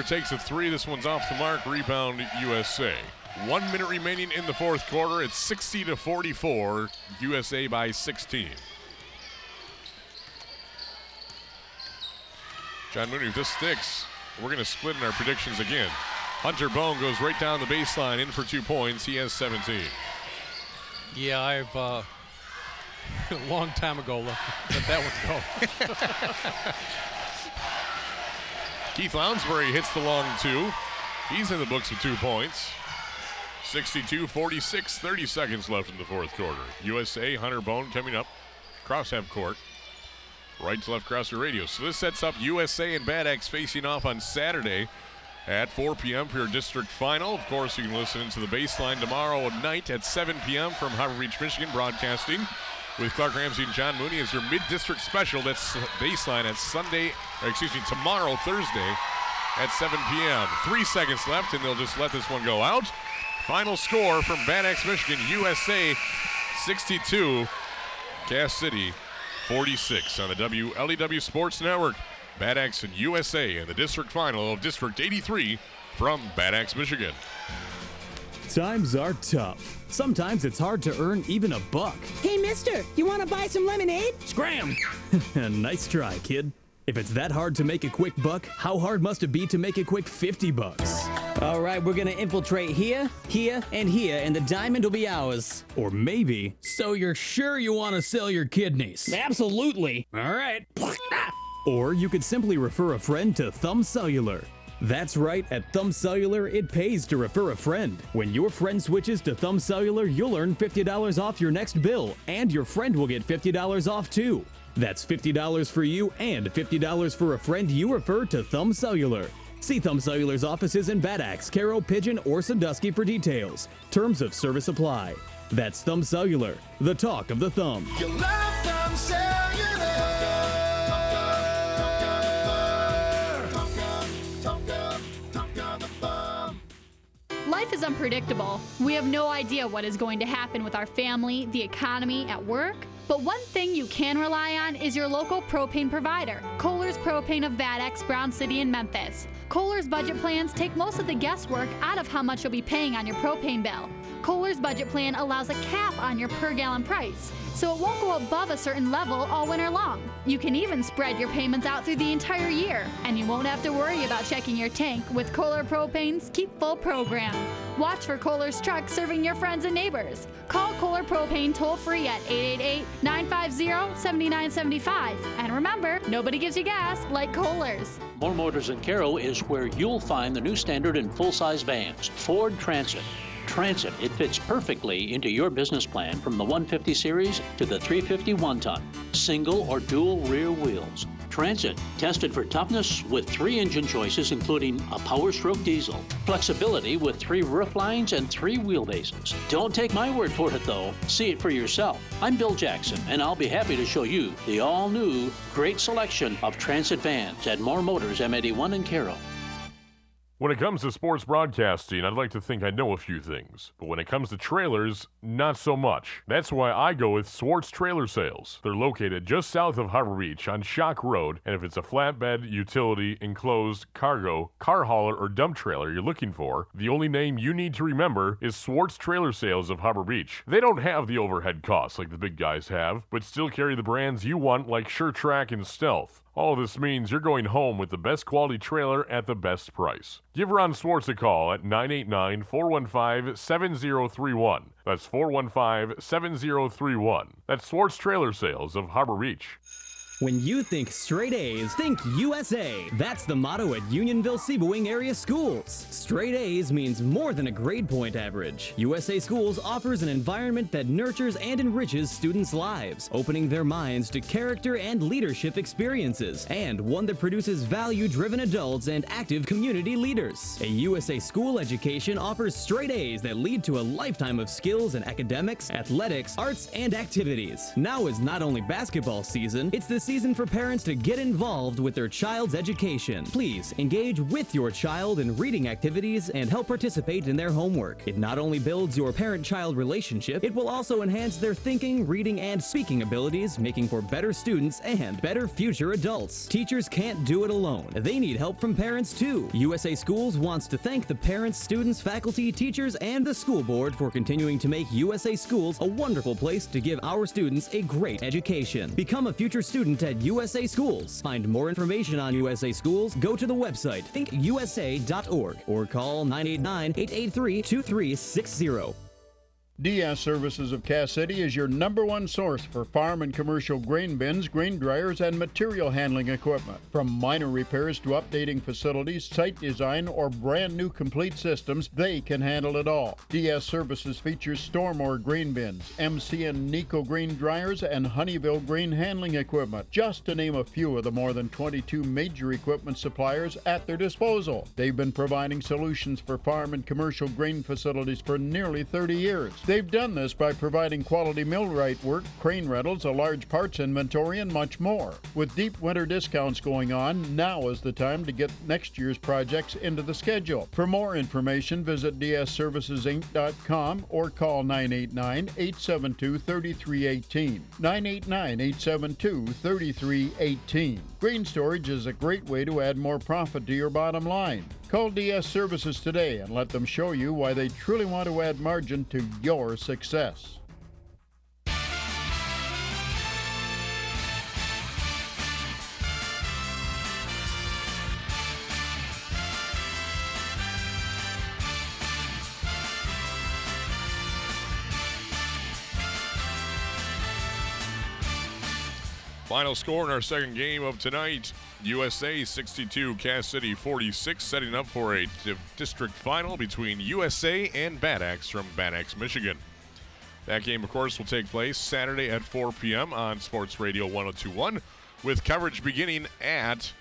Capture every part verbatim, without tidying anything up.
Weaver takes a three. This one's off the mark. Rebound U S A. One minute remaining in the fourth quarter. It's sixty to forty-four. U S A by sixteen. John Mooney, if this sticks, we're going to split in our predictions again. Hunter Bone goes right down the baseline, in for two points. He has seventeen. Yeah, I've uh, a long time ago let, let that one go. Keith Lounsbury hits the long two. He's in the books with two points. sixty-two forty-six, thirty seconds left in the fourth quarter. U S A, Hunter Bone coming up. Cross half court. Right to left across the radio. So this sets up U S A and Bad Axe facing off on Saturday at four p.m. for your district final. Of course, you can listen to the baseline tomorrow night at seven p.m. from Harbor Beach, Michigan, broadcasting with Clark Ramsey and John Mooney as your mid-district special. That's baseline at Sunday, or excuse me, tomorrow, Thursday at seven p.m. Three seconds left, and they'll just let this one go out. Final score from Bad Axe, Michigan, U S A sixty-two, Cass City forty-six on the W L E W Sports Network. Bad Axe and U S A in the district final of District eighty-three from Bad Axe, Michigan. Times are tough. Sometimes it's hard to earn even a buck. Hey, mister, you want to buy some lemonade? Scram! Nice try, kid. If it's that hard to make a quick buck, how hard must it be to make a quick fifty bucks? All right, we're gonna infiltrate here, here, and here, and the diamond will be ours. Or maybe, so you're sure you want to sell your kidneys? Absolutely. All right. Or you could simply refer a friend to Thumb Cellular. That's right, at Thumb Cellular, it pays to refer a friend. When your friend switches to Thumb Cellular, you'll earn fifty dollars off your next bill, and your friend will get fifty dollars off too. That's fifty dollars for you and fifty dollars for a friend you refer to Thumb Cellular. See Thumb Cellular's offices in Bad Axe, Caro, Pigeon, or Sandusky for details. Terms of service apply. That's Thumb Cellular, the talk of the thumb. You love Thumb Cellular. Life is unpredictable. We have no idea what is going to happen with our family, the economy, at work. But one thing you can rely on is your local propane provider, Kohler's Propane of Bad Axe, Brown City, and Memphis. Kohler's budget plans take most of the guesswork out of how much you'll be paying on your propane bill. Kohler's budget plan allows a cap on your per gallon price, so it won't go above a certain level all winter long. You can even spread your payments out through the entire year, and you won't have to worry about checking your tank with Kohler Propane's Keep Full program. Watch for Kohler's trucks serving your friends and neighbors. Call Kohler Propane toll-free at eight eight eight, nine five zero, seven nine seven five. And remember, nobody gives you gas like Kohler's. Moore Motors in Caro is where you'll find the new standard in full-size vans, Ford Transit. Transit, it fits perfectly into your business plan from the one fifty series to the three fifty one-ton, single or dual rear wheels. Transit, tested for toughness with three engine choices including a Power Stroke diesel, flexibility with three roof lines and three wheelbases. Don't take my word for it though, see it for yourself. I'm Bill Jackson and I'll be happy to show you the all-new great selection of Transit vans at Moore Motors M eighty-one in Caro. When it comes to sports broadcasting, I'd like to think I know a few things. But when it comes to trailers, not so much. That's why I go with Swartz Trailer Sales. They're located just south of Harbor Beach on Shock Road, and if it's a flatbed, utility, enclosed, cargo, car hauler, or dump trailer you're looking for, the only name you need to remember is Swartz Trailer Sales of Harbor Beach. They don't have the overhead costs like the big guys have, but still carry the brands you want like SureTrack and Stealth. All this means you're going home with the best quality trailer at the best price. Give Ron Swartz a call at nine eight nine, four one five, seven zero three one. That's four one five, seven zero three one. That's Swartz Trailer Sales of Harbor Beach. When you think straight A's, think U S A. That's the motto at Unionville-Sebewaing area schools. Straight A's means more than a grade point average. U S A Schools offers an environment that nurtures and enriches students' lives, opening their minds to character and leadership experiences, and one that produces value-driven adults and active community leaders. A U S A school education offers straight A's that lead to a lifetime of skills in academics, athletics, arts, and activities. Now is not only basketball season, it's the season season for parents to get involved with their child's education. Please engage with your child in reading activities and help participate in their homework. It not only builds your parent-child relationship, it will also enhance their thinking, reading, and speaking abilities, making for better students and better future adults. Teachers can't do it alone. They need help from parents too. U S A Schools wants to thank the parents, students, faculty, teachers, and the school board for continuing to make U S A Schools a wonderful place to give our students a great education. Become a future student at U S A Schools. Find more information on U S A Schools, go to the website think U S A dot org or call nine eight nine, eight eight three, two three six zero. D S Services of Cass City is your number one source for farm and commercial grain bins, grain dryers, and material handling equipment. From minor repairs to updating facilities, site design, or brand new complete systems, they can handle it all. D S Services features Stormore grain bins, M C and Nico grain dryers, and Honeyville grain handling equipment, just to name a few of the more than twenty-two major equipment suppliers at their disposal. They've been providing solutions for farm and commercial grain facilities for nearly thirty years. They've done this by providing quality millwright work, crane rentals, a large parts inventory, and much more. With deep winter discounts going on, now is the time to get next year's projects into the schedule. For more information, visit d s services inc dot com or call nine eight nine, eight seven two, three three one eight. nine eight nine, eight seven two, three three one eight. Grain storage is a great way to add more profit to your bottom line. Call D S Services today and let them show you why they truly want to add margin to your success. Final score in our second game of tonight, U S A sixty-two, Cass City forty-six, setting up for a di- district final between U S A and Bad Axe from Bad Axe, Michigan. That game, of course, will take place Saturday at four p.m. on Sports Radio one oh two point one, with coverage beginning at,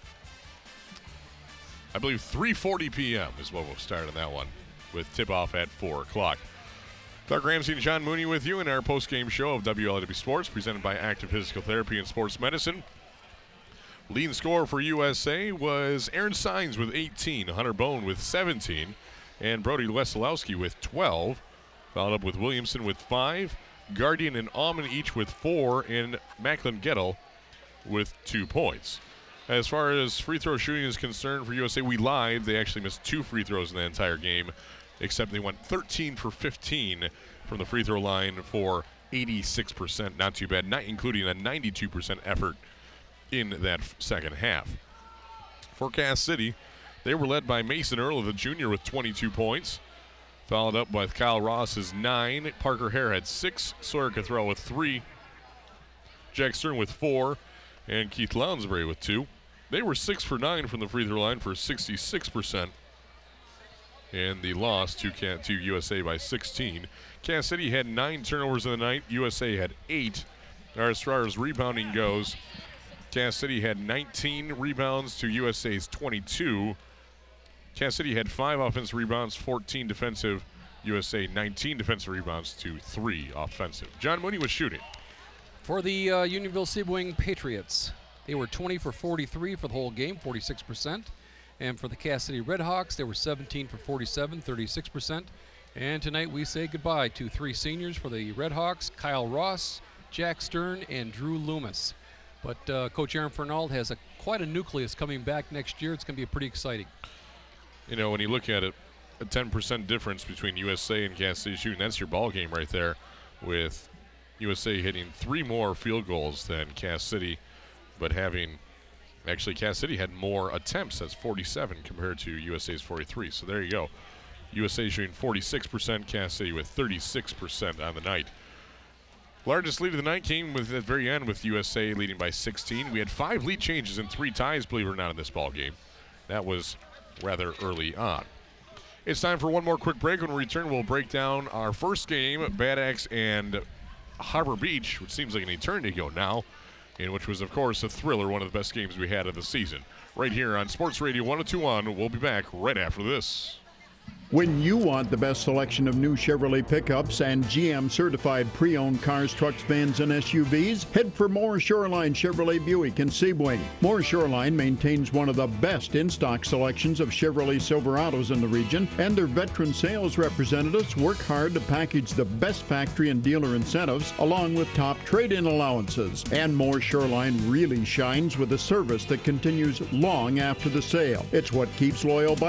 I believe, three forty p.m. is what we'll start on that one, with tip-off at four o'clock. Clark Ramsey and John Mooney with you in our post-game show of W L I W Sports, presented by Active Physical Therapy and Sports Medicine. Leading scorer for U S A was Aaron Sines with eighteen, Hunter Bone with seventeen, and Brody Wesolowski with twelve. Followed up with Williamson with five, Guardian and Alman each with four, and Macklin Gettle with two points. As far as free throw shooting is concerned for U S A, we lied. They actually missed two free throws in the entire game, except they went thirteen for fifteen from the free throw line for eighty-six percent. Not too bad, not including a ninety-two percent effort in that f- second half. For Cass City, they were led by Mason Earl, the junior, with twenty-two points. Followed up with Kyle Ross's nine. Parker Hare had six. Sawyer Cothrell with three. Jack Stern with four. And Keith Lounsbury with two. They were six for nine from the free throw line for sixty-six percent. And the loss to, to U S A by sixteen. Cass City had nine turnovers in the night. U S A had eight. As far as rebounding goes, Cass City had nineteen rebounds to U S A's twenty-two. Cass City had five offensive rebounds, fourteen defensive. U S A nineteen defensive rebounds to three offensive. John Mooney was shooting. For the uh, Unionville-Seaboing Patriots, they were twenty for forty-three for the whole game, forty-six percent. And for the Cass City Redhawks, they were seventeen for forty-seven, thirty-six percent. And tonight we say goodbye to three seniors for the Redhawks: Kyle Ross, Jack Stern, and Drew Loomis. But uh, Coach Aaron Fernald has a quite a nucleus coming back next year. It's going to be pretty exciting. You know, when you look at it, a ten percent difference between U S A and Cass City shooting, that's your ball game right there, with U S A hitting three more field goals than Cass City, but having, actually Cass City had more attempts. That's forty-seven compared to U S A's forty-three. So there you go. U S A shooting forty-six percent, Cass City with thirty-six percent on the night. Largest lead of the night came with at the very end, with U S A leading by sixteen. We had five lead changes and three ties, believe it or not, in this ball game. That was rather early on. It's time for one more quick break. When we return, we'll break down our first game, Bad Axe and Harbor Beach, which seems like an eternity ago now, and which was, of course, a thriller, one of the best games we had of the season. Right here on Sports Radio one oh two point one. We'll be back right after this. When you want the best selection of new Chevrolet pickups and G M certified pre-owned cars, trucks, vans, and S U Vs, head for Moore Shoreline Chevrolet Buick in Sebring. Moore Shoreline maintains one of the best in-stock selections of Chevrolet Silverados in the region, and their veteran sales representatives work hard to package the best factory and dealer incentives along with top trade-in allowances. And Moore Shoreline really shines with a service that continues long after the sale. It's what keeps loyal buyers